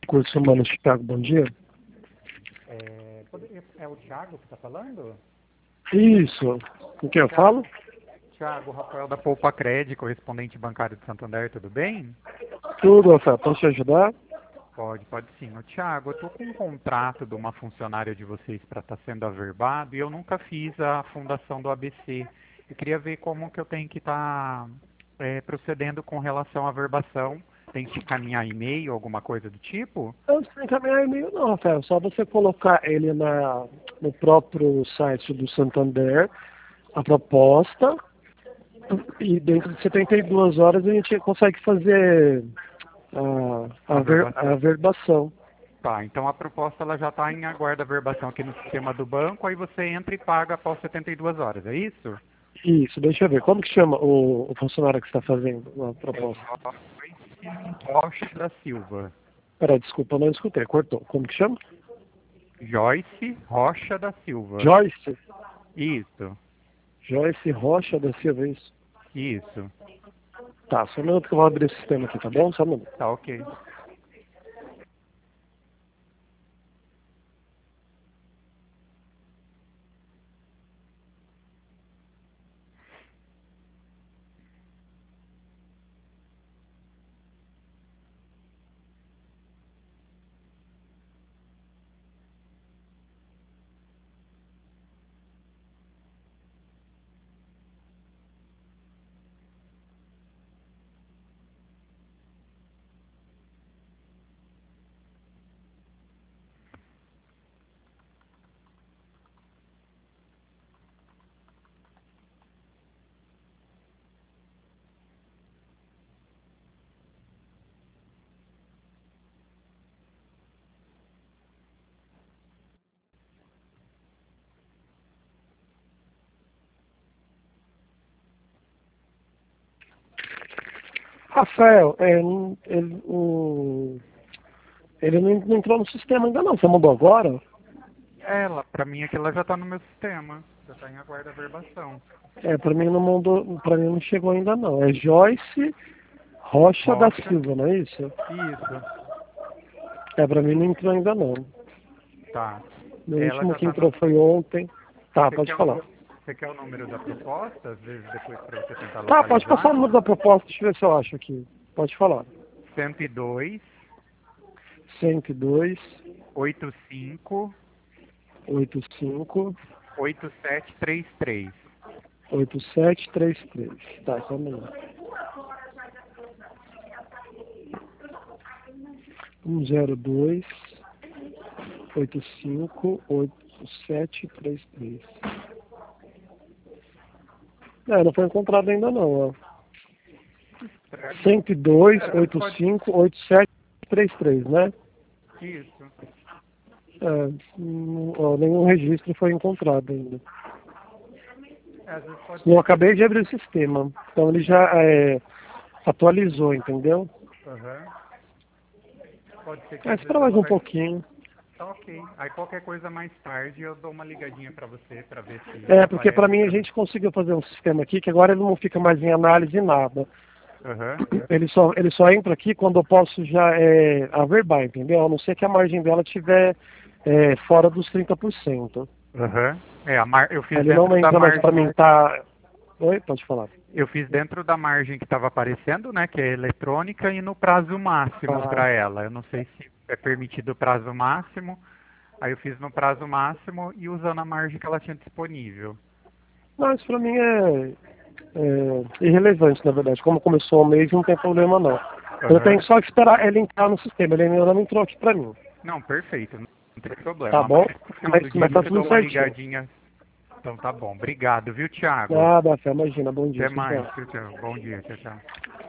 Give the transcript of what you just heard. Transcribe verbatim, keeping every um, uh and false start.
Recursos Humanos, Thiago, bom dia. É, poderia- é o Thiago que está falando? Isso. Com quem eu falo? Thiago, Rafael da Poupa Cred, correspondente bancário de Santander, tudo bem? Tudo, Rafael. Posso te ajudar? Pode, pode sim. Ô, Thiago, eu estou com um contrato de uma funcionária de vocês para estar sendo averbado e eu nunca fiz a fundação do A B C. Eu queria ver como que eu tenho que estar procedendo com relação à averbação. Tem que encaminhar e-mail, alguma coisa do tipo? Não precisa encaminhar e-mail não, Rafael. Só você colocar ele na, no próprio site do Santander, a proposta, e dentro de setenta e duas horas a gente consegue fazer a, a, ver, a averbação. Tá, então a proposta ela já está em aguardo averbação aqui no sistema do banco, aí você entra e paga após setenta e duas horas, é isso? Isso, deixa eu ver. Como que chama o, o funcionário que está fazendo a proposta? Rocha da Silva. Peraí, desculpa, eu não escutei. Cortou. Como que chama? Joyce Rocha da Silva. Joyce? Isso, Joyce Rocha da Silva, é isso? isso. Tá, só um minuto que eu vou abrir o sistema aqui, tá bom? Só um minuto. Tá ok. Rafael, é, não- ele, o, ele não, não entrou no sistema ainda não. Você mudou agora? Ela, pra mim aqui ela já tá no meu sistema. Já tá em aguardo averbação. É, pra mim não mandou, pra mim não chegou ainda não. É Joyce Rocha, da Rocha. Silva, não é isso? Isso, É, pra mim não entrou ainda não. tá. O Ela último já que tá entrou no... foi ontem. Tá, Você pode quer, falar. o... Você quer o número da proposta? Às vezes depois pra você tentar Tá, pode localizar? passar o número da proposta, deixa eu ver se eu acho aqui. Pode falar. cento e dois, cento e dois, oitenta e cinco, oitenta e cinco, oitenta e sete trinta e três. oitenta e sete trinta e três. Tá, só um minuto. um zero dois, oitenta e cinco, oitenta e sete trinta e três. É, não foi encontrado ainda não, ó. cento e dois, oitenta e cinco, oitenta e sete trinta e três, né? Isso. É, não- ó, nenhum registro foi encontrado ainda. É, às vezes pode Eu ser acabei de abrir o sistema, então ele já é, atualizou, entendeu? que... Aham. Pode ser que É, às espera vezes mais ela um vai... pouquinho. Tá ok. Aí qualquer coisa mais tarde eu dou uma ligadinha pra você pra ver se É, porque aparece para mim a pra mim. gente conseguiu fazer um sistema aqui que agora ele não fica mais em análise nada. Aham. Ele só, ele só entra aqui quando eu posso já é, averbar, entendeu? A não ser que a margem dela estiver é, fora dos trinta por cento. Aham. É, a mar... eu Aí fiz ele não dentro da entra mais para margem... mim, tá... Oi, pode falar. Eu fiz dentro da margem que estava aparecendo, né, que é eletrônica, e no prazo máximo Ah. para ela. Eu não sei se é permitido o prazo máximo. Aí eu fiz no prazo máximo e usando a margem que ela tinha disponível. Não, isso para mim é, é irrelevante, na verdade. Como começou o mês, não tem problema não. Eu Aham. tenho só que esperar ele entrar no sistema. Ele ainda não entrou aqui para mim. Não, perfeito. Não tem problema. Tá bom? Amanhã, no final do Mas, dia, mas tá você dá tudo uma certinho. ligadinha. Então tá bom. Obrigado, viu, Thiago? Nada, Fé, imagina. Bom dia. Até Tchau, mais. tchau. Tchau, tchau. Bom dia. Tchau, tchau.